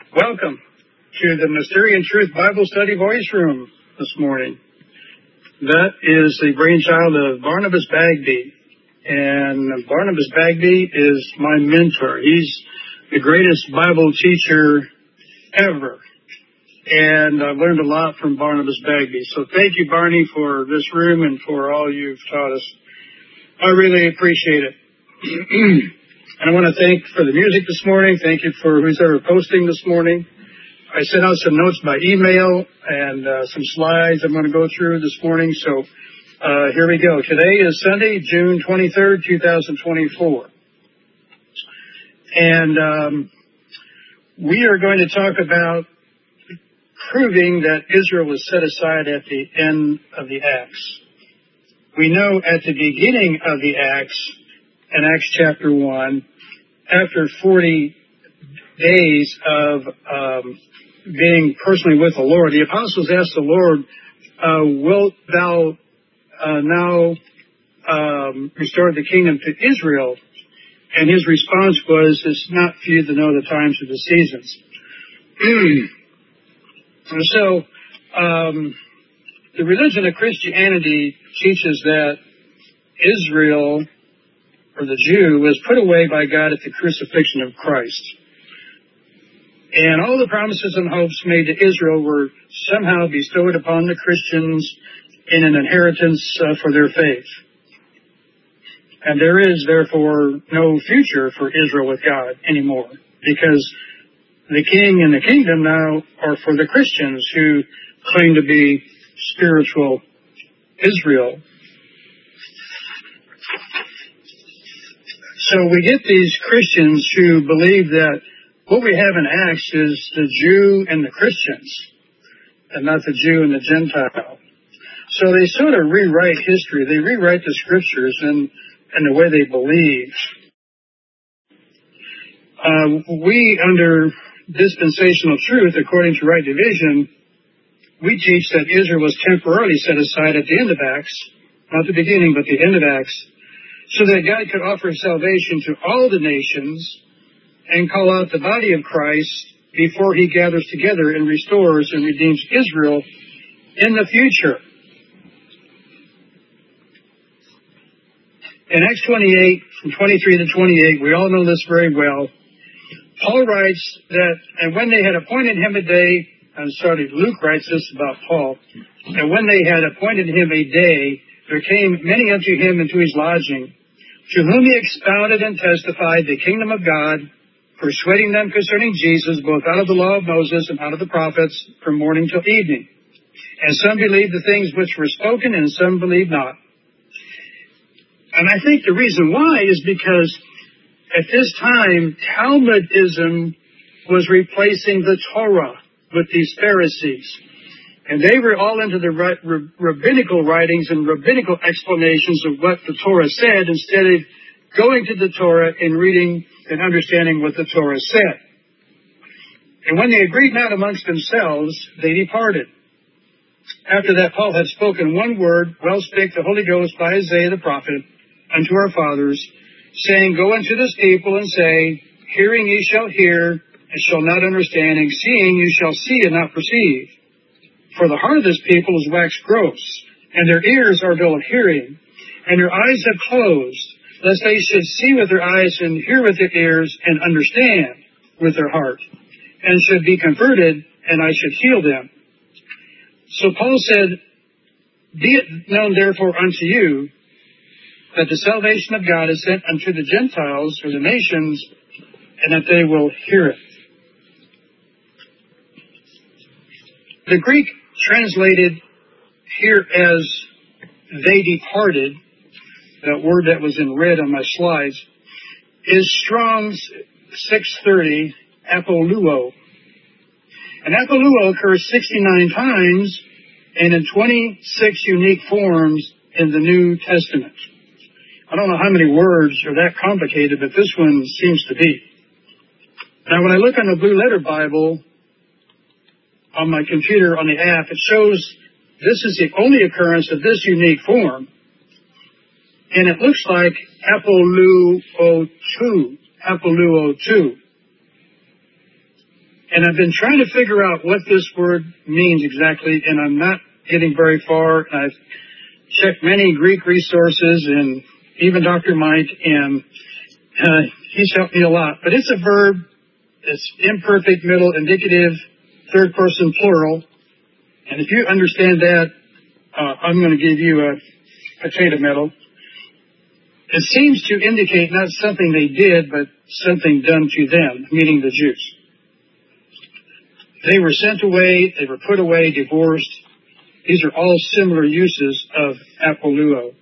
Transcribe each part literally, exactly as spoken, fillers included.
Welcome to the Mystery and Truth Bible Study Voice Room this morning. That is the brainchild of Barnabas Bagby. And Barnabas Bagby is my mentor. He's the greatest Bible teacher ever. And I've learned a lot from Barnabas Bagby. So thank you, Barney, for this room and for all you've taught us. I really appreciate it. And I want to thank for the music this morning. Thank you for who's ever posting this morning. I sent out some notes by email and uh, some slides I'm going to go through this morning. So uh, here we go. Today is Sunday, June twenty-third, twenty twenty-four. And um, we are going to talk about proving that Israel was set aside at the end of the Acts. We know at the beginning of the Acts, in Acts chapter one, after forty days of um, being personally with the Lord, the apostles asked the Lord, uh, wilt thou uh, now um, restore the kingdom to Israel? And his response was, it's not for you to know the times or the seasons. And so um, the religion of Christianity teaches that Israel, or the Jew, was put away by God at the crucifixion of Christ. And all the promises and hopes made to Israel were somehow bestowed upon the Christians in an inheritance uh, for their faith. And there is, therefore, no future for Israel with God anymore, because the king and the kingdom now are for the Christians who claim to be spiritual Israel. So we get these Christians who believe that what we have in Acts is the Jew and the Christians, and not the Jew and the Gentile. So they sort of rewrite history. They rewrite the scriptures and, and the way they believe. Uh, we, under dispensational truth, according to Right Division, we teach that Israel was temporarily set aside at the end of Acts, not the beginning, but the end of Acts, so that God could offer salvation to all the nations and call out the body of Christ before he gathers together and restores and redeems Israel in the future. In Acts twenty-eight, from twenty-three to twenty-eight, we all know this very well. Paul writes that, and when they had appointed him a day, I'm sorry, Luke writes this about Paul, and when they had appointed him a day, there came many unto him into his lodging, to whom he expounded and testified the kingdom of God, persuading them concerning Jesus, both out of the law of Moses and out of the prophets, from morning till evening. And some believed the things which were spoken, and some believed not. And I think the reason why is because at this time, Talmudism was replacing the Torah with these Pharisees. And they were all into the rabbinical writings and rabbinical explanations of what the Torah said, instead of going to the Torah and reading and understanding what the Torah said. And when they agreed not amongst themselves, they departed. After that, Paul had spoken one word, well spake the Holy Ghost by Isaiah the prophet unto our fathers, saying, go unto this people and say, hearing ye shall hear, and shall not understand, and seeing you shall see and not perceive. For the heart of this people is waxed gross, and their ears are dull of hearing, and their eyes have closed, lest they should see with their eyes and hear with their ears and understand with their heart, and should be converted, and I should heal them. So Paul said, be it known therefore unto you that the salvation of God is sent unto the Gentiles, or the nations, and that they will hear it. The Greek translated here as they departed, that word that was in red on my slides, is Strong's six thirty, apoluo. And apoluo occurs sixty-nine times and in twenty-six unique forms in the New Testament. I don't know how many words are that complicated, but this one seems to be. Now, when I look on the Blue Letter Bible on my computer on the app, it shows this is the only occurrence of this unique form. And it looks like apoluo two, apoluo two. And I've been trying to figure out what this word means exactly, and I'm not getting very far. I've checked many Greek resources and even Doctor Mike, and uh, he's helped me a lot. But it's a verb. It's imperfect, middle, indicative, third person plural. And if you understand that, uh, I'm going to give you a potato medal. It seems to indicate not something they did, but something done to them, meaning the Jews. They were sent away, they were put away, divorced. These are all similar uses of apoluo.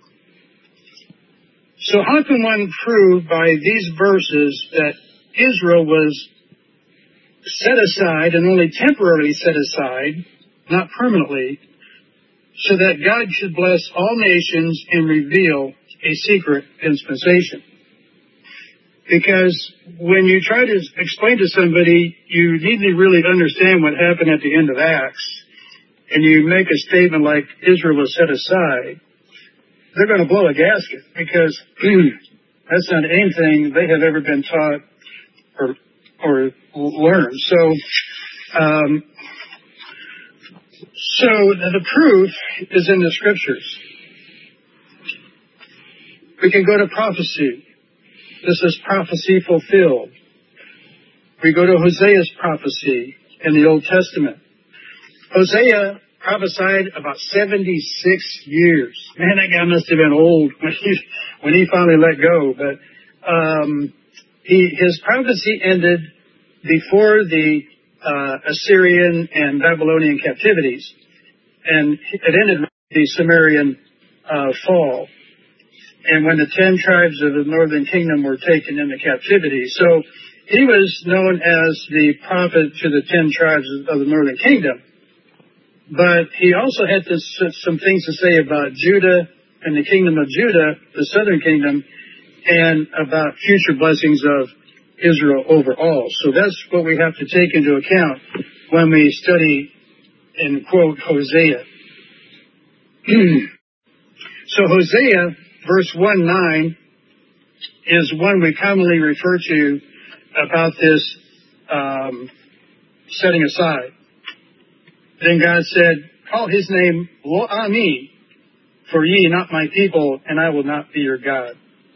So how can one prove by these verses that Israel was set aside and only temporarily set aside, not permanently, so that God should bless all nations and reveal a secret dispensation? Because when you try to explain to somebody, you need to really understand what happened at the end of Acts, and you make a statement like Israel was set aside, they're going to blow a gasket, because that's not anything they have ever been taught or or learned. So, um, so the proof is in the Scriptures. We can go to prophecy. This is prophecy fulfilled. We go to Hosea's prophecy in the Old Testament. Hosea prophesied about seventy-six years. Man, that guy must have been old when he, when he finally let go. But um, he, his prophecy ended before the uh, Assyrian and Babylonian captivities. And it ended with the Sumerian uh, fall, and when the ten tribes of the northern kingdom were taken into captivity. So he was known as the prophet to the ten tribes of the northern kingdom. But he also had this, some things to say about Judah and the kingdom of Judah, the southern kingdom, and about future blessings of Israel overall. So that's what we have to take into account when we study and quote Hosea. So Hosea, verse one nine, is one we commonly refer to about this um, setting aside. Then God said, call his name Lo-Ami, for ye not my people, and I will not be your God.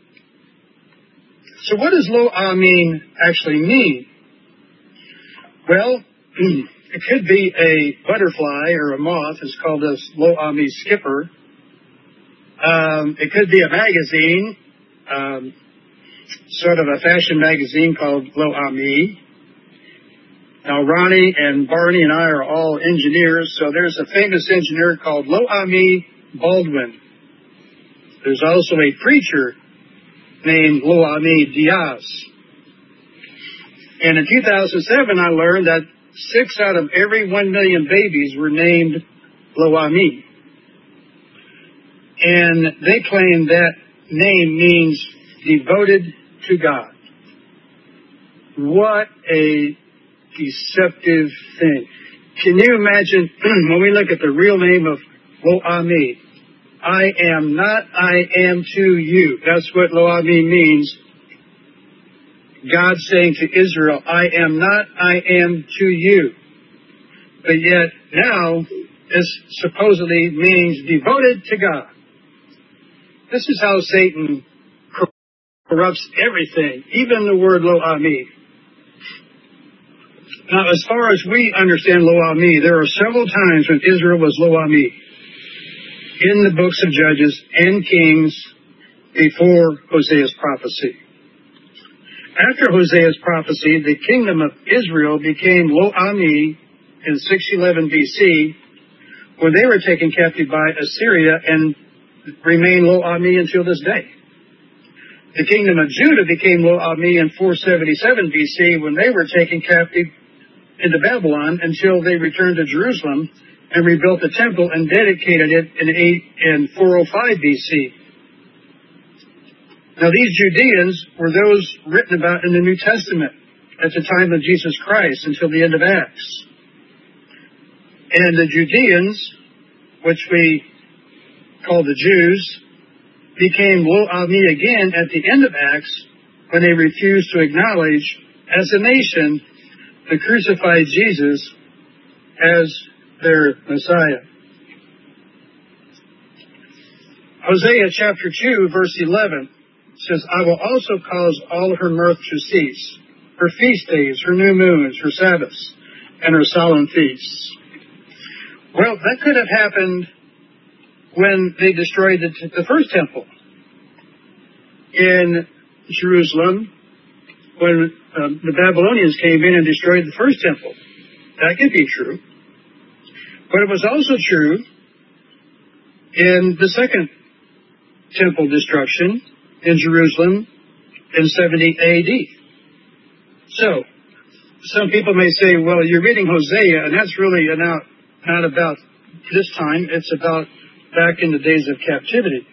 So what does Lo-Ami actually mean? Well, it could be a butterfly or a moth. It's called a Lo-Ami skipper. Um, it could be a magazine, um, sort of a fashion magazine called Lo-Ami. Now, Ronnie and Barney and I are all engineers, so there's a famous engineer called Lo-Ami Baldwin. There's also a preacher named Lo-Ami Diaz. And in two thousand seven, I learned that six out of every one million babies were named Lo-Ami. And they claim that name means devoted to God. What a deceptive thing. Can you imagine when we look at the real name of Lo-Ami? I am not, I am to you. That's what Lo-Ami means. God saying to Israel, I am not, I am to you. But yet now, this supposedly means devoted to God. This is how Satan corrupts everything, even the word Lo-Ami. Now, as far as we understand Lo-Ami, there are several times when Israel was Lo-Ami in the books of Judges and Kings before Hosea's prophecy. After Hosea's prophecy, the kingdom of Israel became Lo-Ami in six eleven B C, when they were taken captive by Assyria and remain Lo-Ami until this day. The kingdom of Judah became Lo-Ami in four seventy-seven B C when they were taken captive into Babylon until they returned to Jerusalem and rebuilt the temple and dedicated it in, eight, in four oh five B C. Now these Judeans were those written about in the New Testament at the time of Jesus Christ until the end of Acts. And the Judeans, which we call the Jews, became Lo-Ami again at the end of Acts when they refused to acknowledge as a nation the crucified Jesus as their Messiah. Hosea chapter two, verse eleven says, I will also cause all her mirth to cease, her feast days, her new moons, her Sabbaths, and her solemn feasts. Well, that could have happened when they destroyed the, the first temple in Jerusalem, when um, the Babylonians came in and destroyed the first temple. That could be true. But it was also true in the second temple destruction in Jerusalem in seventy A D. So, some people may say, well, you're reading Hosea, and that's really not, not about this time. It's about back in the days of captivity.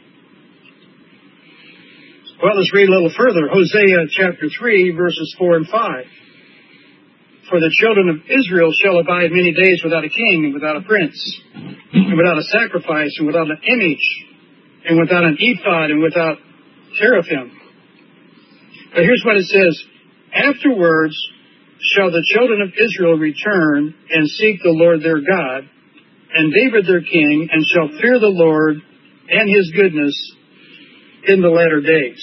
Well, let's read a little further. Hosea chapter three, verses four and five. For the children of Israel shall abide many days without a king and without a prince, and without a sacrifice and without an image, and without an ephod and without teraphim. But here's what it says. Afterwards shall the children of Israel return and seek the Lord their God, and David their king, and shall fear the Lord and his goodness in the latter days.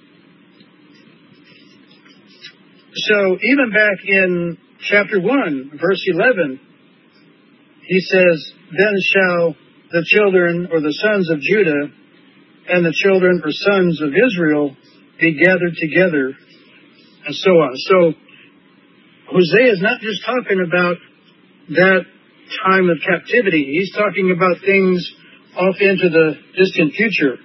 So even back in chapter one, verse eleven, he says, then shall the children or the sons of Judah and the children or sons of Israel be gathered together, and so on. So Hosea is not just talking about that time of captivity. He's talking about things off into the distant future.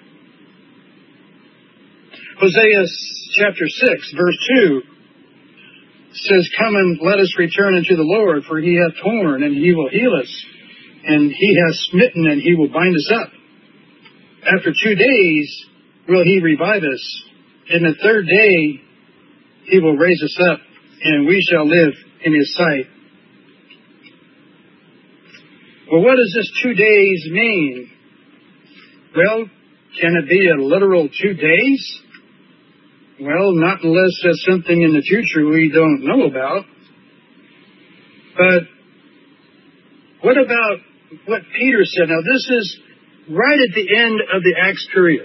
Hosea chapter six, verse two says, come and let us return unto the Lord, for he hath torn, and he will heal us, and he hath smitten, and he will bind us up. After two days will he revive us. In the third day he will raise us up, and we shall live in his sight. Well, what does this two days mean? Well, can it be a literal two days? Well, not unless there's something in the future we don't know about. But what about what Peter said? Now, this is right at the end of the Acts period.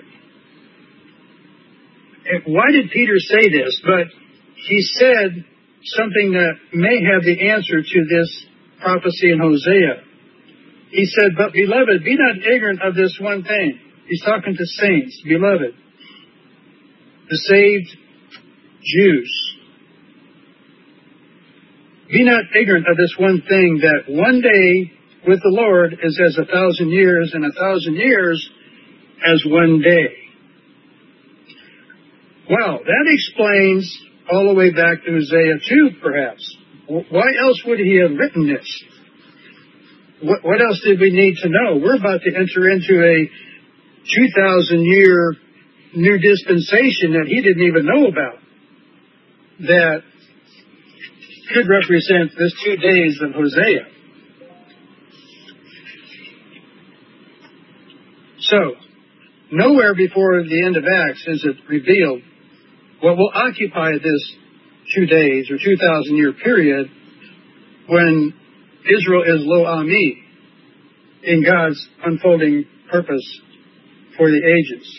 Why did Peter say this? But he said something that may have the answer to this prophecy in Hosea. He said, but beloved, be not ignorant of this one thing. He's talking to saints, beloved, the saved Jews. Be not ignorant of this one thing, that one day with the Lord is as a thousand years, and a thousand years as one day. Well, that explains all the way back to Hosea two, perhaps. Why else would he have written this? What, what else did we need to know? We're about to enter into a two thousand year new dispensation that he didn't even know about, that could represent this two days of Hosea. So, nowhere before the end of Acts is it revealed what will occupy this two days or two thousand year period when Israel is Lo Ami in God's unfolding purpose for the ages.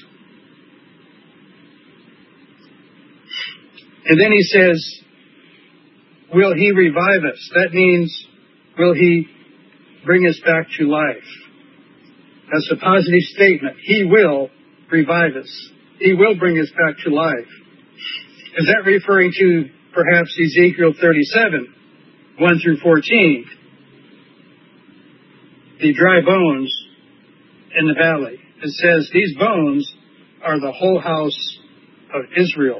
And then he says, will he revive us? That means, will he bring us back to life? That's a positive statement. He will revive us. He will bring us back to life. Is that referring to perhaps Ezekiel thirty-seven, one through fourteen? The dry bones in the valley. It says these bones are the whole house of Israel.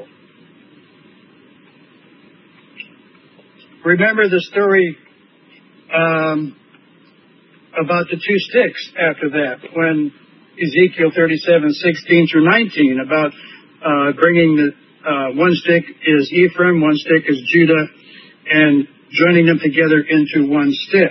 Remember the story um, about the two sticks after that, when Ezekiel thirty-seven, sixteen through nineteen, about uh, bringing the uh, one stick is Ephraim, one stick is Judah, and joining them together into one stick.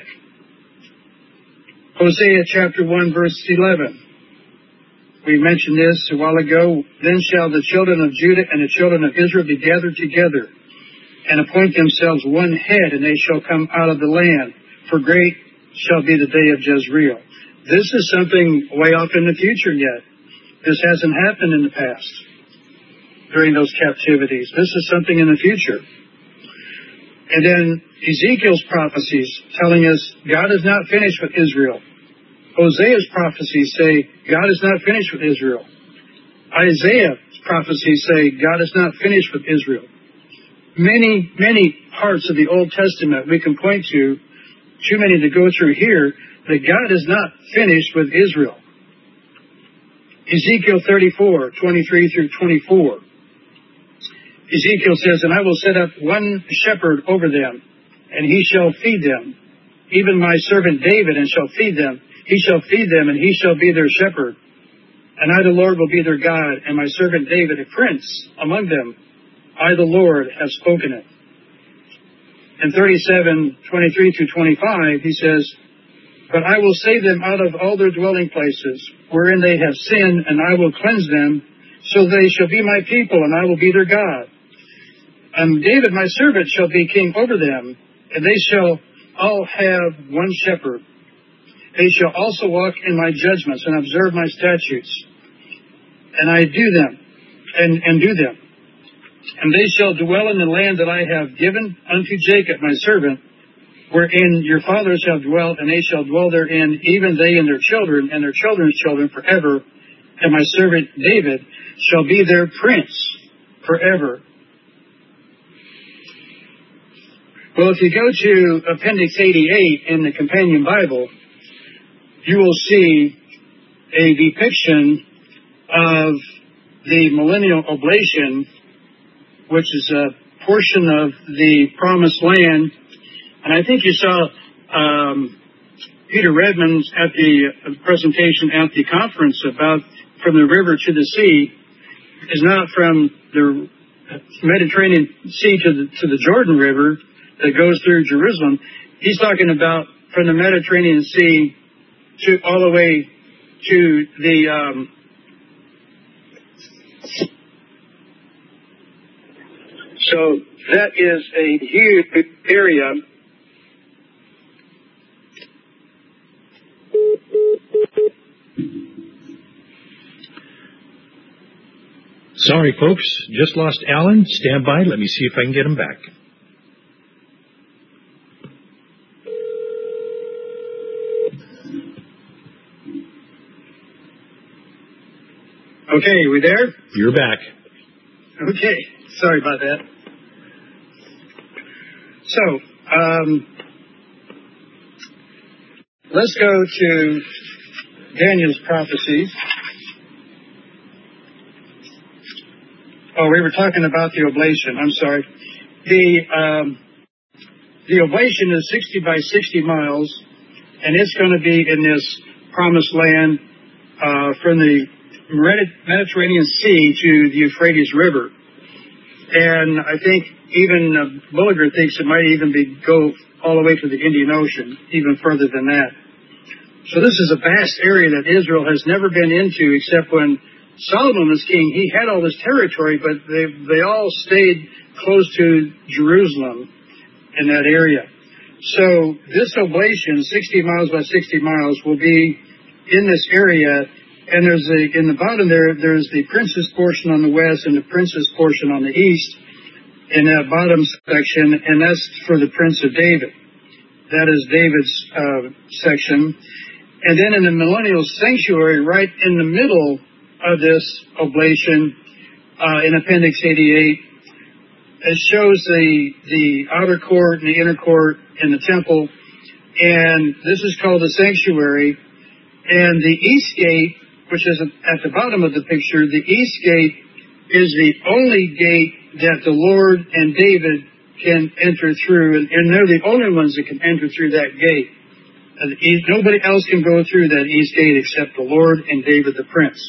Hosea chapter one, verse eleven. We mentioned this a while ago. Then shall the children of Judah and the children of Israel be gathered together, and appoint themselves one head, and they shall come out of the land. For great shall be the day of Jezreel. This is something way off in the future yet. This hasn't happened in the past during those captivities. This is something in the future. And then Ezekiel's prophecies telling us God is not finished with Israel. Hosea's prophecies say God is not finished with Israel. Isaiah's prophecies say God is not finished with Israel. Many, many parts of the Old Testament we can point to, too many to go through here, that God is not finished with Israel. Ezekiel thirty-four, twenty-three through twenty-four. Ezekiel says, and I will set up one shepherd over them, and he shall feed them, even my servant David, and shall feed them. He shall feed them, and he shall be their shepherd. And I, the Lord, will be their God, and my servant David, a prince among them. I, the Lord, have spoken it. In thirty-seven, twenty-three through twenty-five, he says, but I will save them out of all their dwelling places, wherein they have sinned, and I will cleanse them, so they shall be my people, and I will be their God. And David, my servant, shall be king over them, and they shall all have one shepherd. They shall also walk in my judgments and observe my statutes, and I do them, and, and do them. And they shall dwell in the land that I have given unto Jacob, my servant, wherein your fathers have dwelt, and they shall dwell therein, even they and their children, and their children's children forever. And my servant David shall be their prince forever. Well, if you go to Appendix eighty-eight in the Companion Bible, you will see a depiction of the millennial oblation, which is a portion of the Promised Land. And I think you saw um, Peter Redmond's at the presentation at the conference about from the river to the sea is not from the Mediterranean Sea to the, to the Jordan River that goes through Jerusalem. He's talking about from the Mediterranean Sea to all the way to the um, so that is a huge area. Sorry, folks. Just lost Alan. Stand by. Let me see if I can get him back. Okay, we there? You're back. Okay, sorry about that. So, um, let's go to Daniel's prophecies. Oh, we were talking about the oblation. I'm sorry. The um, the oblation is sixty by sixty miles, and it's going to be in this promised land uh, from the Mediterranean Sea to the Euphrates River. And I think even uh, Bulliger thinks it might even be go all the way to the Indian Ocean, even further than that. So this is a vast area that Israel has never been into, except when Solomon was king. He had all this territory, but they they all stayed close to Jerusalem in that area. So this oblation, sixty miles by sixty miles, will be in this area. And there's a, in the bottom there, there's the prince's portion on the west and the prince's portion on the east in that bottom section, and that's for the Prince of David. That is David's uh, section. And then in the millennial sanctuary, right in the middle of this oblation, uh, in Appendix eighty-eight, it shows the, the outer court and the inner court in the temple, and this is called the sanctuary. And the east gate, which is at the bottom of the picture, the east gate is the only gate that the Lord and David can enter through, and, and they're the only ones that can enter through that gate. And east, nobody else can go through that east gate except the Lord and David the prince.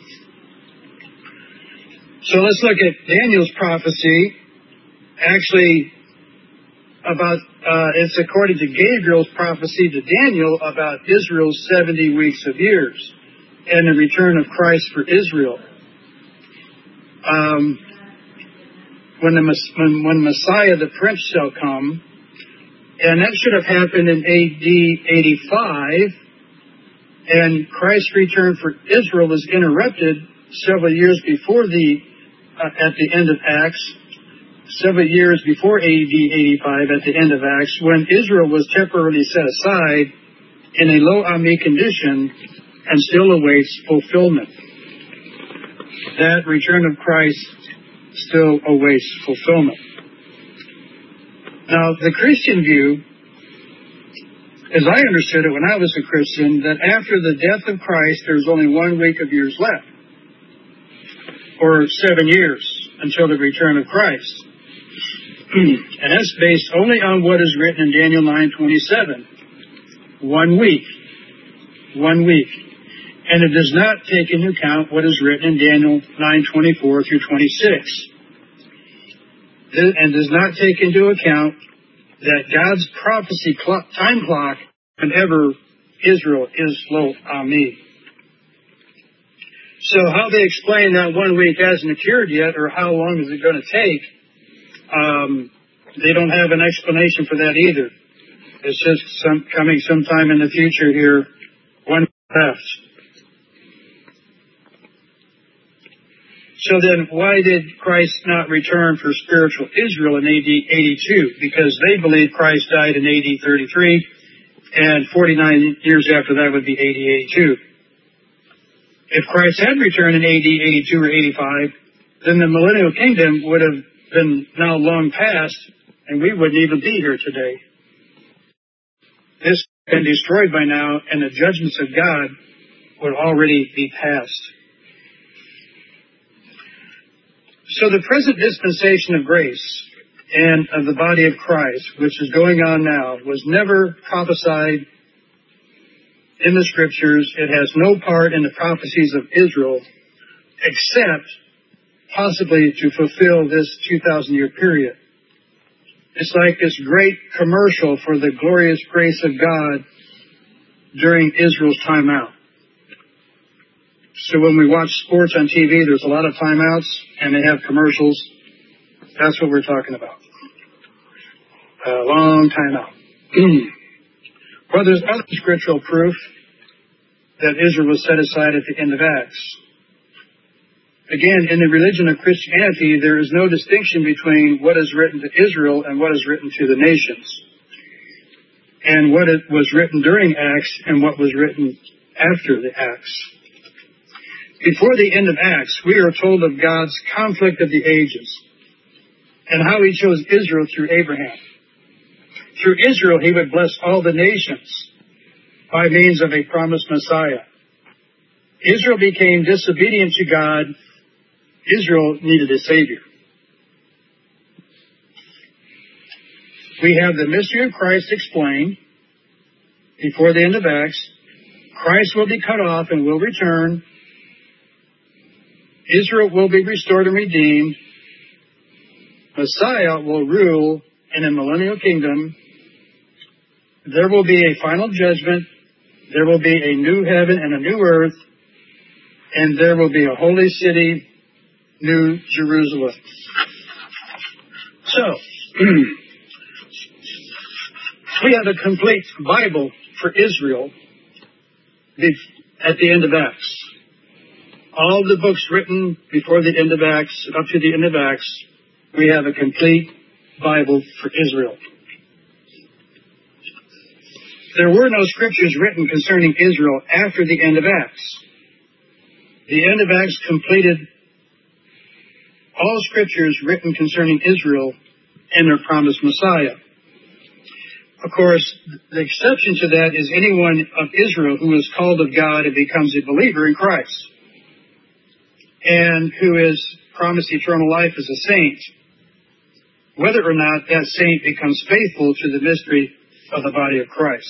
So let's look at Daniel's prophecy. Actually, about uh, it's according to Gabriel's prophecy to Daniel about Israel's seventy weeks of years and the return of Christ for Israel. Um, when the when, when Messiah the Prince shall come, and that should have happened in A D eighty-five, and Christ's return for Israel was interrupted several years before the, uh, at the end of Acts, several years before A D eighty-five at the end of Acts, when Israel was temporarily set aside in a low Ami condition and still awaits fulfillment. That return of Christ still awaits fulfillment. Now, the Christian view, as I understood it when I was a Christian, that after the death of Christ, there's only one week of years left, or seven years until the return of Christ. And that's based only on what is written in Daniel nine twenty-seven. One week. One week. And it does not take into account what is written in Daniel nine twenty-four through twenty-six. And does not take into account that God's prophecy clock, time clock whenever Israel is Lo Ami. So how they explain that one week hasn't occurred yet, or how long is it going to take, um, they don't have an explanation for that either. It's just some, coming sometime in the future here, one left. So then, why did Christ not return for spiritual Israel in A D eighty-two? Because they believe Christ died in A D thirty-three, and forty-nine years after that would be A D eighty-two. If Christ had returned in A D eighty-two or eighty-five, then the millennial kingdom would have been now long past, and we wouldn't even be here today. This would have been destroyed by now, and the judgments of God would already be passed. So the present dispensation of grace and of the body of Christ, which is going on now, was never prophesied in the Scriptures. It has no part in the prophecies of Israel, except possibly to fulfill this two thousand year period. It's like this great commercial for the glorious grace of God during Israel's time out. So when we watch sports on T V, there's a lot of timeouts, and they have commercials. That's what we're talking about. A long time out. Well, there's other scriptural proof that Israel was set aside at the end of Acts. Again, in the religion of Christianity, there is no distinction between what is written to Israel and what is written to the nations, and what it was written during Acts and what was written after the Acts. Before the end of Acts, we are told of God's conflict of the ages and how he chose Israel through Abraham. Through Israel, he would bless all the nations by means of a promised Messiah. Israel became disobedient to God. Israel needed a Savior. We have the mystery of Christ explained before the end of Acts. Christ will be cut off and will return. Israel will be restored and redeemed. Messiah will rule in a millennial kingdom. There will be a final judgment. There will be a new heaven and a new earth. And there will be a holy city, New Jerusalem. So, we have a complete Bible for Israel at the end of Acts. All the books written before the end of Acts, up to the end of Acts, we have a complete Bible for Israel. There were no scriptures written concerning Israel after the end of Acts. The end of Acts completed all scriptures written concerning Israel and their promised Messiah. Of course, the exception to that is anyone of Israel who is called of God and becomes a believer in Christ, and who is promised eternal life as a saint, whether or not that saint becomes faithful to the mystery of the body of Christ.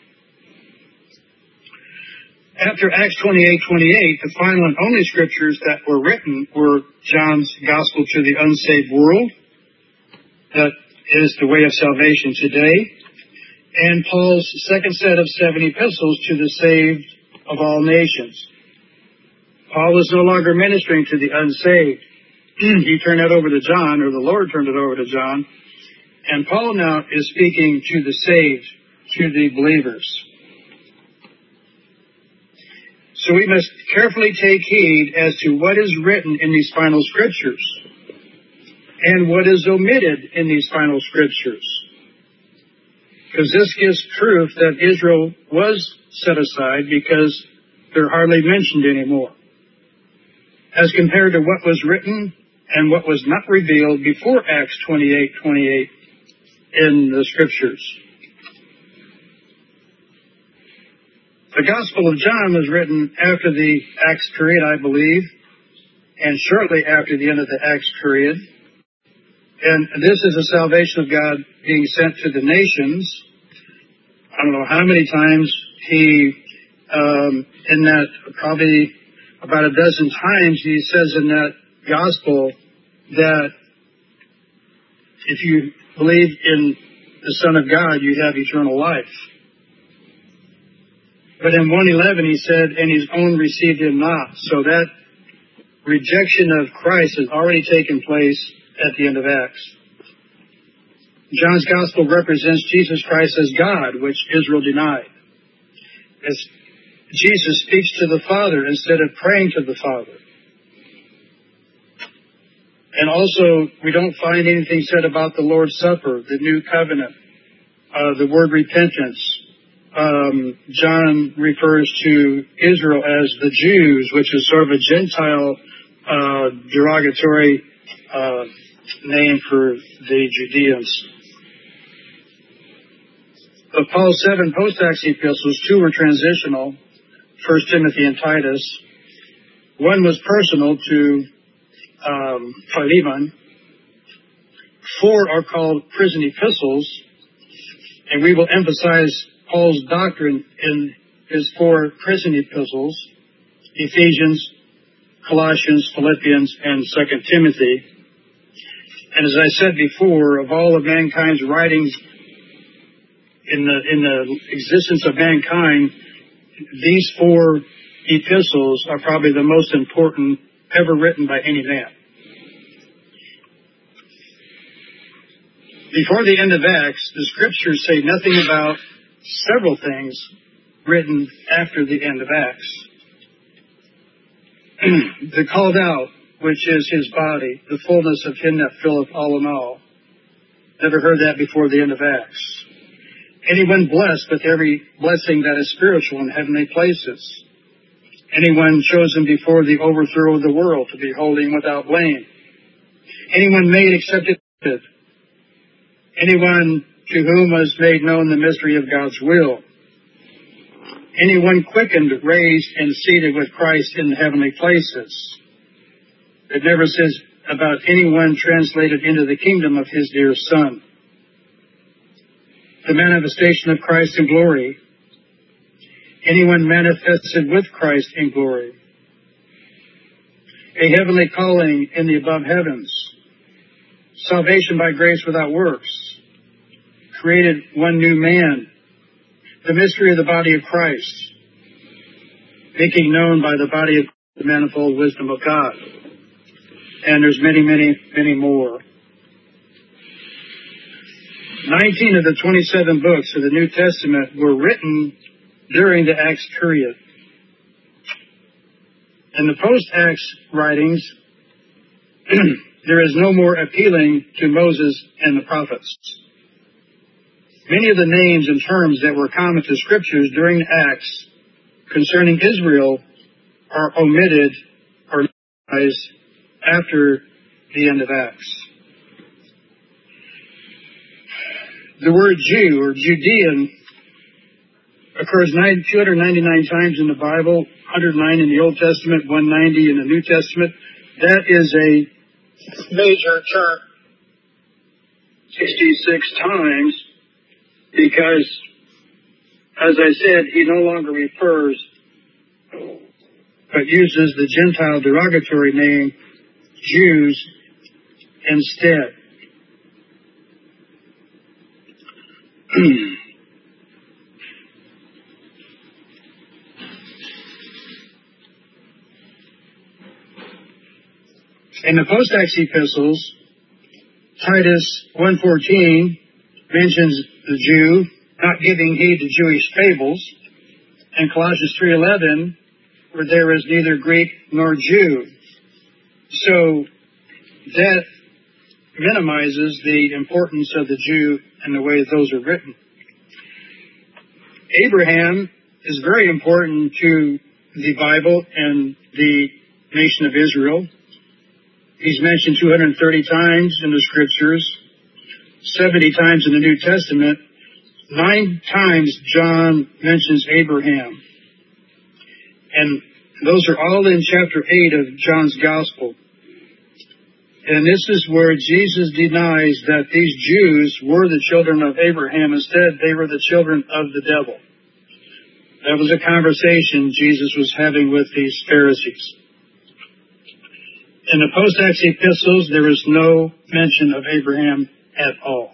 After Acts twenty-eight twenty-eight, the final and only scriptures that were written were John's Gospel to the unsaved world, that is the way of salvation today, and Paul's second set of seven epistles to the saved of all nations. Paul was no longer ministering to the unsaved. he turned that over to John, or the Lord turned it over to John. And Paul now is speaking to the saved, to the believers. So we must carefully take heed as to what is written in these final scriptures and what is omitted in these final scriptures. Because this gives proof that Israel was set aside, because they're hardly mentioned anymore, as compared to what was written and what was not revealed before Acts twenty-eight twenty-eight in the scriptures. The Gospel of John was written after the Acts period, I believe, and shortly after the end of the Acts period. And this is the salvation of God being sent to the nations. I don't know how many times he, um, in that, probably about a dozen times, he says in that gospel that if you believe in the Son of God, you have eternal life. But in one eleven, he said, and his own received him not. So that rejection of Christ has already taken place at the end of Acts. John's gospel represents Jesus Christ as God, which Israel denied. As Jesus speaks to the Father instead of praying to the Father. And also, we don't find anything said about the Lord's Supper, the new covenant, uh, the word repentance. Um, John refers to Israel as the Jews, which is sort of a Gentile uh, derogatory uh, name for the Judeans. Of Paul's seven post-Acts epistles, two were transitional, First Timothy and Titus. One was personal to um, Philemon. Four are called prison epistles, and we will emphasize Paul's doctrine in his four prison epistles: Ephesians, Colossians, Philippians, and Second Timothy. And as I said before, of all of mankind's writings in the in the existence of mankind, these four epistles are probably the most important ever written by any man. Before the end of Acts, the scriptures say nothing about several things written after the end of Acts. The called out, which is his body, the fullness of him that filleth all in all. Never heard that before the end of Acts. Anyone blessed with every blessing that is spiritual in heavenly places. Anyone chosen before the overthrow of the world to be holy and without blame. Anyone made accepted. Anyone to whom was made known the mystery of God's will. Anyone quickened, raised, and seated with Christ in heavenly places. It never says about anyone translated into the kingdom of his dear Son. The manifestation of Christ in glory. Anyone manifested with Christ in glory. A heavenly calling in the above heavens. Salvation by grace without works. Created one new man. The mystery of the body of Christ. Making known by the body of the manifold wisdom of God. And there's many, many, many more. Nineteen of the twenty-seven books of the New Testament were written during the Acts period. In the post-Acts writings, there is no more appealing to Moses and the prophets. Many of the names and terms that were common to scriptures during Acts concerning Israel are omitted or realized after the end of Acts. The word Jew or Judean occurs two hundred ninety-nine times in the Bible, one hundred nine in the Old Testament, one hundred ninety in the New Testament. That is a major term, sixty-six times, because, as I said, he no longer refers, but uses the Gentile derogatory name, Jews, instead. In the post-Acts epistles, Titus one fourteen mentions the Jew not giving heed to Jewish fables, and Colossians three eleven, where there is neither Greek nor Jew. So that minimizes the importance of the Jew and the way those are written. Abraham is very important to the Bible and the nation of Israel. He's mentioned two hundred thirty times in the Scriptures, seventy times in the New Testament. Nine times John mentions Abraham. And those are all in chapter eight of John's Gospel. And this is where Jesus denies that these Jews were the children of Abraham. Instead, they were the children of the devil. That was a conversation Jesus was having with these Pharisees. In the post-Acts epistles, there is no mention of Abraham at all.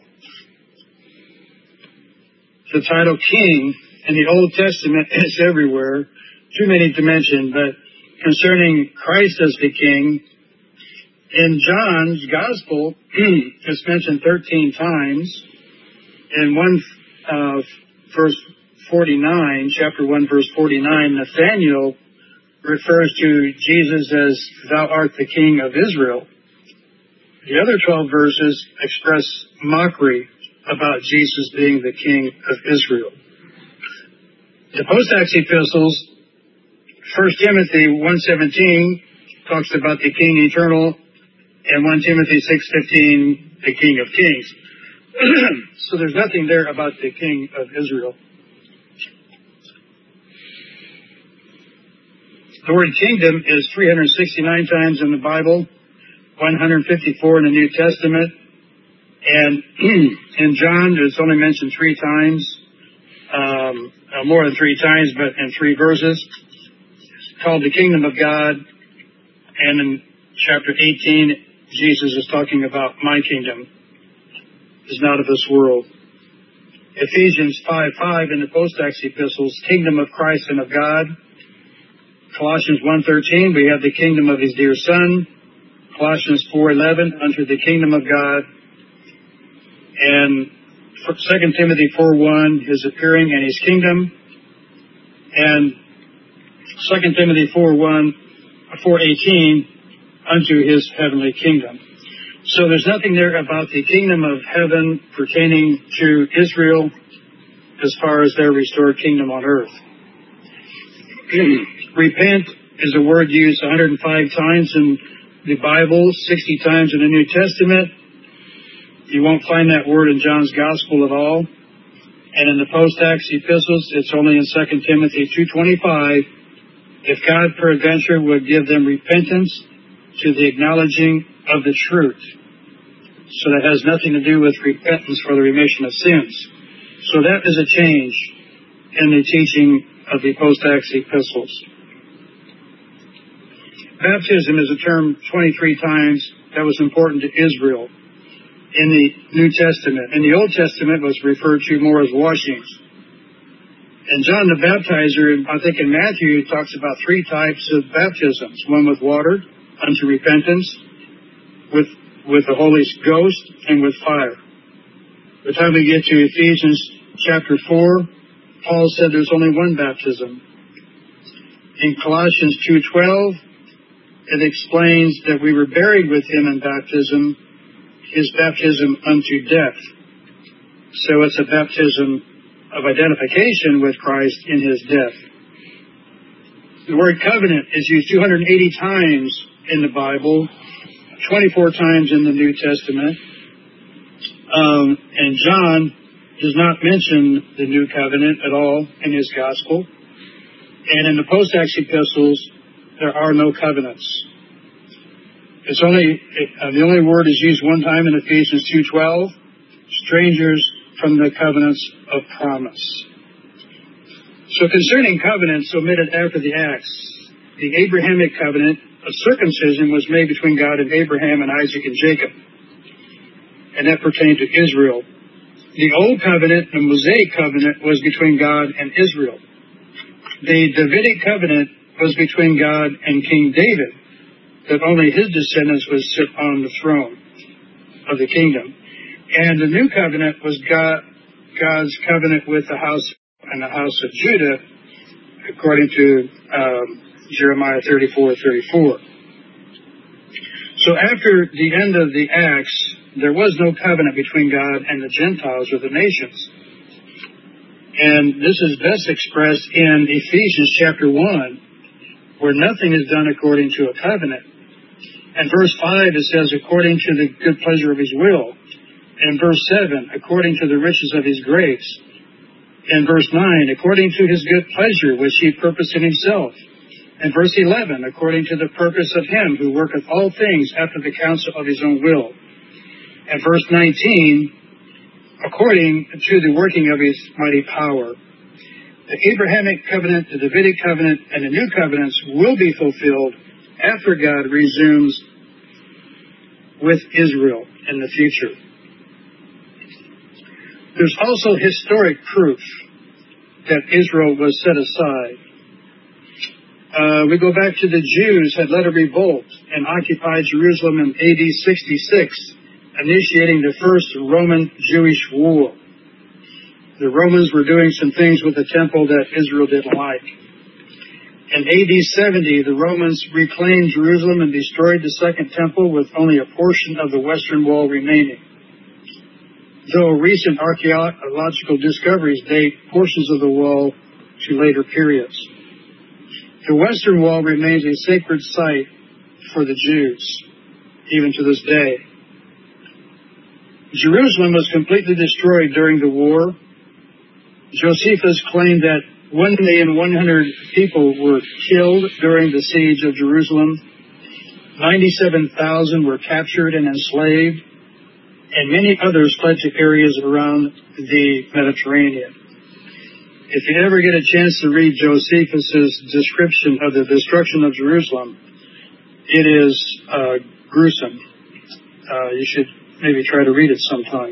The title king in the Old Testament is everywhere, too many to mention, but concerning Christ as the king, in John's Gospel, it's mentioned thirteen times. In one uh, verse forty-nine, chapter one, verse forty-nine, Nathanael refers to Jesus as, "Thou art the King of Israel." The other twelve verses express mockery about Jesus being the King of Israel. The post-Acts epistles, First Timothy one seventeen talks about the King eternal, and First Timothy six fifteen, the King of Kings. So there's nothing there about the King of Israel. The word kingdom is three hundred sixty-nine times in the Bible, one hundred fifty-four in the New Testament, and in John it's only mentioned three times, um, uh, more than three times, but in three verses. It's called the kingdom of God, and in chapter eighteen, Jesus is talking about my kingdom is not of this world. Ephesians five five in the post-Acts epistles, kingdom of Christ and of God. Colossians one thirteen, we have the kingdom of his dear Son. Colossians four eleven, unto the kingdom of God. And Second Timothy four one, his appearing and his kingdom. And Second Timothy four one, four eighteen, unto his heavenly kingdom. So there's nothing there about the kingdom of heaven pertaining to Israel as far as their restored kingdom on earth. Repent is a word used one hundred five times in the Bible, sixty times in the New Testament. You won't find that word in John's Gospel at all. And in the post-Acts epistles, it's only in Second Timothy two twenty-five. If God peradventure would give them repentance to the acknowledging of the truth. So that has nothing to do with repentance for the remission of sins. So that is a change in the teaching of the post-Acts epistles. Baptism is a term twenty-three times that was important to Israel in the New Testament. In the Old Testament, it was referred to more as washings. And John the Baptizer, I think in Matthew, talks about three types of baptisms. One with water, unto repentance, with with the Holy Ghost, and with fire. By the time we get to Ephesians chapter four, Paul said there's only one baptism. In Colossians two twelve, it explains that we were buried with him in baptism, his baptism unto death. So it's a baptism of identification with Christ in his death. The word covenant is used two hundred eighty times in the Bible, twenty-four times in the New Testament. Um, and John does not mention the new covenant at all in his gospel. And in the post-Acts epistles, there are no covenants. It's only uh, the only word is used one time in Ephesians two twelve, strangers from the covenants of promise. So concerning covenants omitted after the Acts, the Abrahamic covenant of circumcision was made between God and Abraham and Isaac and Jacob, and that pertained to Israel. The Old Covenant, the Mosaic covenant, was between God and Israel. The Davidic covenant was between God and King David. that only his descendants would sit on the throne of the kingdom. And the new covenant was God, God's covenant with the house and the house of Judah, according to um, Jeremiah thirty-four thirty-four. So after the end of the Acts, there was no covenant between God and the Gentiles or the nations. And this is best expressed in Ephesians chapter one, where nothing is done according to a covenant. And verse five, it says, according to the good pleasure of his will. And verse seven, according to the riches of his grace. And verse nine, according to his good pleasure, which he purposed in himself. And verse eleven, according to the purpose of him who worketh all things after the counsel of his own will. And verse nineteen, according to the working of his mighty power. The Abrahamic covenant, the Davidic covenant, and the new covenants will be fulfilled after God resumes with Israel in the future. There's also historic proof that Israel was set aside. Uh, we go back to the Jews had led a revolt and occupied Jerusalem in A D sixty-six, initiating the first Roman-Jewish war. The Romans were doing some things with the temple that Israel didn't like. In A D seventy, the Romans reclaimed Jerusalem and destroyed the second temple with only a portion of the western wall remaining. Though recent archaeological discoveries date portions of the wall to later periods. The western wall remains a sacred site for the Jews, even to this day. Jerusalem was completely destroyed during the war. Josephus claimed that one million one hundred people were killed during the siege of Jerusalem. ninety-seven thousand were captured and enslaved, and many others fled to areas around the Mediterranean. If you ever get a chance to read Josephus's description of the destruction of Jerusalem, it is uh, gruesome. Uh, you should maybe try to read it sometime.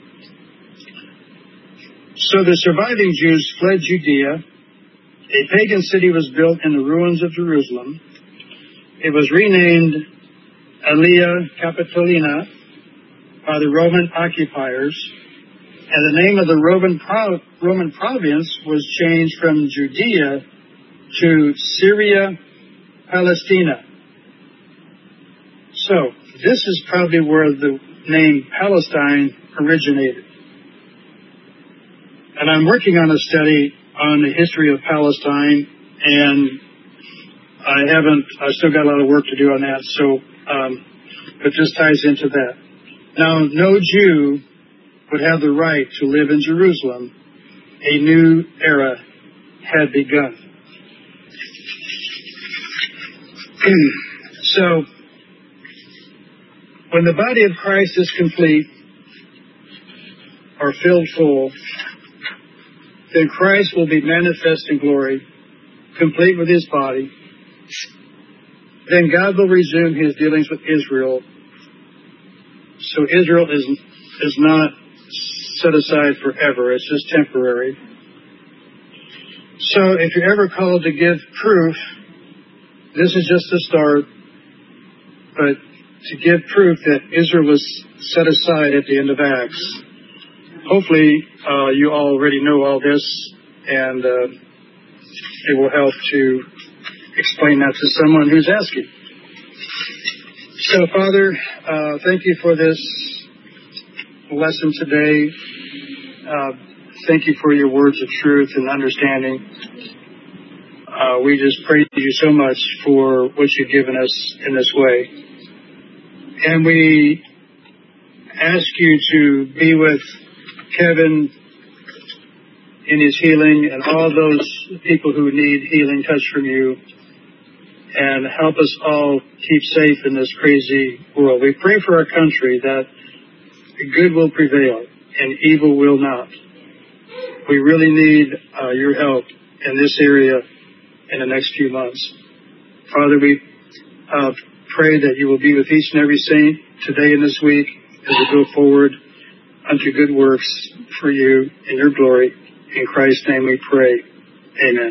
So the surviving Jews fled Judea. A pagan city was built in the ruins of Jerusalem. It was renamed Aelia Capitolina by the Roman occupiers, and the name of the Roman, Pro- Roman province was changed from Judea to Syria Palestina. So this is probably where the name Palestine originated. And I'm working on a study on the history of Palestine, and I haven't, I've still got a lot of work to do on that, so, um, but this ties into that. Now, no Jew would have the right to live in Jerusalem. A new era had begun. So, when the body of Christ is complete or filled full, then Christ will be manifest in glory, complete with his body. Then God will resume his dealings with Israel. So Israel is, is not set aside forever. It's just temporary. So if you're ever called to give proof, this is just the start. But to give proof that Israel was set aside at the end of Acts. Hopefully, uh, you already know all this, and uh, it will help to explain that to someone who's asking. So, Father, uh, thank you for this lesson today. Uh, thank you for your words of truth and understanding. Uh, we just praise you so much for what you've given us in this way. And we ask you to be with Kevin in his healing and all those people who need healing touch from you, and help us all keep safe in this crazy world. We pray for our country that good will prevail and evil will not. We really need uh, your help in this area in the next few months. Father, we uh, pray that you will be with each and every saint today and this week as we go forward unto good works for you in your glory. In Christ's name we pray. Amen.